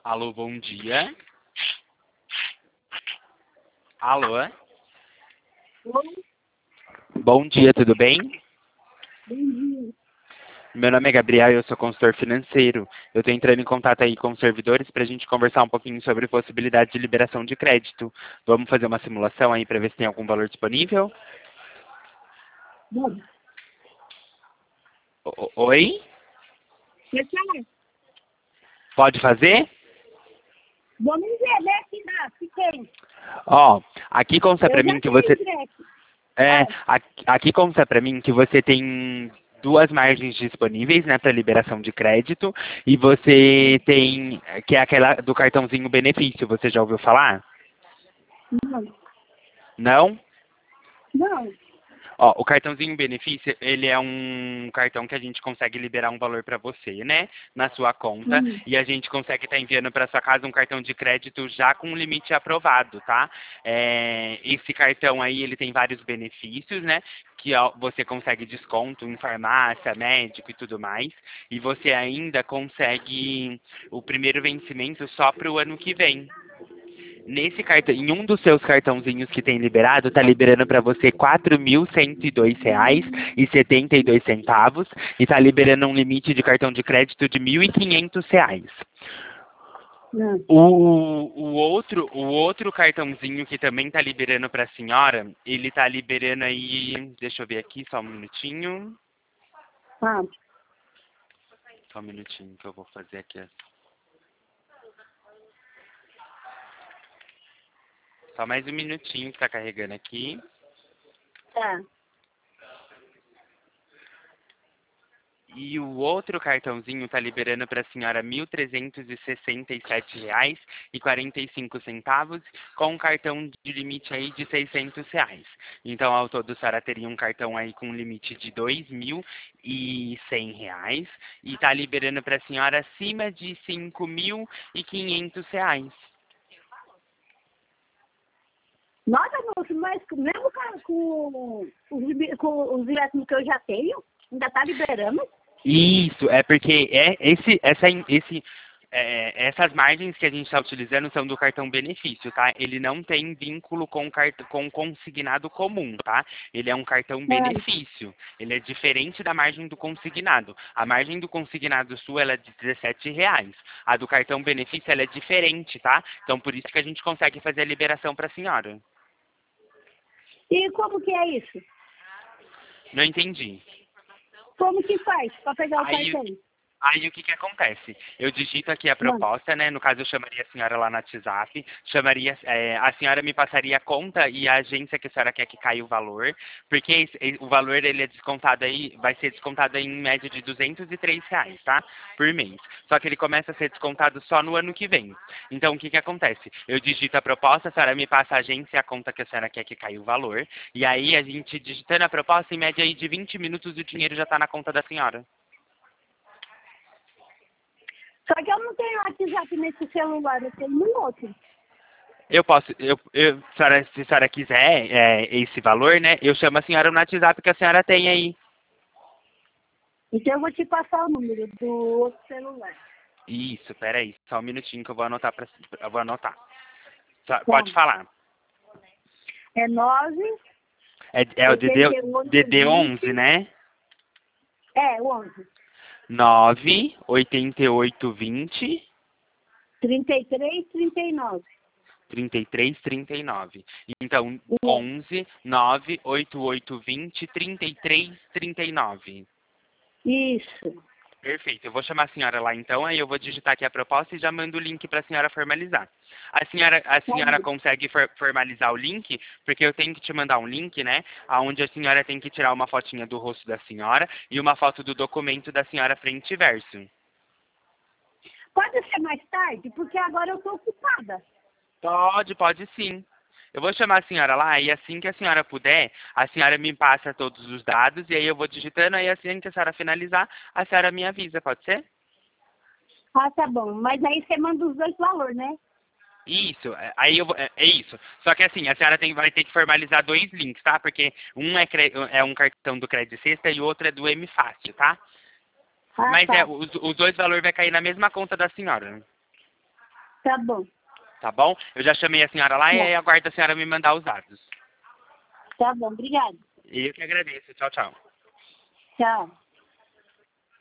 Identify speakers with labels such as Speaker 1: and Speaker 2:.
Speaker 1: Alô, bom dia. Alô?
Speaker 2: Oi,
Speaker 1: Bom dia, tudo bem?
Speaker 2: bom dia.
Speaker 1: Meu nome é Gabriel e eu sou consultor financeiro. Eu estou entrando em contato aí com os servidores para a gente conversar um pouquinho sobre possibilidade de liberação de crédito. Vamos fazer uma simulação aí para ver se tem algum valor disponível?
Speaker 2: Bom,
Speaker 1: Oi?
Speaker 2: você fala?
Speaker 1: Pode fazer?
Speaker 2: Vamos ver, né, que dá, se tem.
Speaker 1: Ó, aqui consta
Speaker 2: Eu
Speaker 1: para
Speaker 2: já
Speaker 1: mim que
Speaker 2: tenho
Speaker 1: você...
Speaker 2: ingresso.
Speaker 1: É,
Speaker 2: Ah,
Speaker 1: aqui consta para mim que você tem duas margens disponíveis, né, para liberação de crédito, e você tem, que é aquela do cartãozinho benefício, você já ouviu falar?
Speaker 2: não,
Speaker 1: Não?
Speaker 2: não.
Speaker 1: Ó, o cartãozinho benefício, ele é um cartão que a gente consegue liberar um valor para você, né, na sua conta,
Speaker 2: Hum.
Speaker 1: e a gente consegue estar enviando para sua casa um cartão de crédito já com limite aprovado, tá? Esse cartão aí, ele tem vários benefícios, né, que ó, você consegue desconto em farmácia, médico e tudo mais, e você ainda consegue o primeiro vencimento só para o ano que vem. Nesse cartão, em um dos seus cartãozinhos que tem liberado, tá liberando para você R$ 4.102,72 e tá liberando um limite de cartão de crédito de R$ 1.500.
Speaker 2: Não.
Speaker 1: O outro cartãozinho que também tá liberando para a senhora, ele tá liberando aí, deixa eu ver aqui, só um minutinho.
Speaker 2: Ah,
Speaker 1: Só um minutinho que eu vou fazer aqui. Só mais um minutinho que tá carregando aqui.
Speaker 2: tá.
Speaker 1: E o outro cartãozinho está liberando para a senhora R$ 1.367,45, com um cartão de limite aí de R$ 600. Então, ao todo, a senhora teria um cartão aí com limite de R$ 2.100 e está liberando para a senhora acima de R$ 5.500.
Speaker 2: Nossa, moço, mas mesmo com os ingressos que eu já tenho, ainda tá liberando?
Speaker 1: Isso, é porque essas margens que a gente está utilizando são do cartão benefício, tá? Ele não tem vínculo com consignado comum, tá? Ele é um cartão
Speaker 2: Ah,
Speaker 1: benefício. Ele é diferente da margem do consignado. A margem do consignado sua ela é de R$ 17. A do cartão benefício ela é diferente, tá? Então por isso que a gente consegue fazer a liberação para a senhora.
Speaker 2: e como que é isso?
Speaker 1: Não entendi.
Speaker 2: Como que faz para pegar o
Speaker 1: Aí,
Speaker 2: cartão?
Speaker 1: Aí o que que acontece? Eu digito aqui a
Speaker 2: Não.
Speaker 1: proposta, né? No caso, eu chamaria a senhora lá no WhatsApp, a senhora me passaria a conta e a agência que a senhora quer que caia o valor, porque o valor ele é descontado aí, vai ser descontado aí em média de R$ 203, tá? Por mês. Só que ele começa a ser descontado só no ano que vem. Então, o que que acontece? Eu digito a proposta, a senhora me passa a agência e a conta que a senhora quer que caia o valor, e aí a gente digitando a proposta, em média aí de 20 minutos o dinheiro já está na conta da senhora.
Speaker 2: Só que eu não tenho WhatsApp nesse celular, eu tenho no outro.
Speaker 1: Eu posso, se a senhora quiser esse valor, né? Eu chamo a senhora no WhatsApp que a senhora tem aí.
Speaker 2: Então eu vou te passar o número do outro celular.
Speaker 1: Isso, peraí, só um minutinho que eu vou anotar eu vou anotar.
Speaker 2: Tá.
Speaker 1: Pode falar.
Speaker 2: É 9,
Speaker 1: É o DD 11,
Speaker 2: 88, 20.
Speaker 1: né?
Speaker 2: É, 11.
Speaker 1: 98820
Speaker 2: 33, 39.
Speaker 1: 3339. Então,
Speaker 2: É.
Speaker 1: 11 98820 3339.
Speaker 2: Isso.
Speaker 1: Perfeito. Eu vou chamar a senhora lá então, aí eu vou digitar aqui a proposta e já mando o link para a senhora formalizar. A senhora
Speaker 2: Pode.
Speaker 1: consegue formalizar o link? Porque eu tenho que te mandar um link, né? Onde a senhora tem que tirar uma fotinha do rosto da senhora e uma foto do documento da senhora frente e verso.
Speaker 2: Pode ser mais tarde, porque agora eu estou ocupada.
Speaker 1: Pode sim. Eu vou chamar a senhora lá e assim que a senhora puder, a senhora me passa todos os dados e aí eu vou digitando, aí assim que a senhora finalizar, a senhora me avisa, pode ser?
Speaker 2: Ah, tá bom. Mas aí você manda os dois valores, né?
Speaker 1: Isso, aí é isso. Só que assim, a senhora vai ter que formalizar dois links, tá? Porque um é um cartão do Crédito Sexta e o outro é do M Fácil, tá?
Speaker 2: Ah,
Speaker 1: Mas
Speaker 2: tá.
Speaker 1: os dois valores vai cair na mesma conta da senhora.
Speaker 2: Tá bom.
Speaker 1: Tá bom? Eu já chamei a senhora lá e aguardo a senhora me mandar os dados.
Speaker 2: Tá bom, obrigada.
Speaker 1: E eu que agradeço. Tchau, tchau.
Speaker 2: Tchau.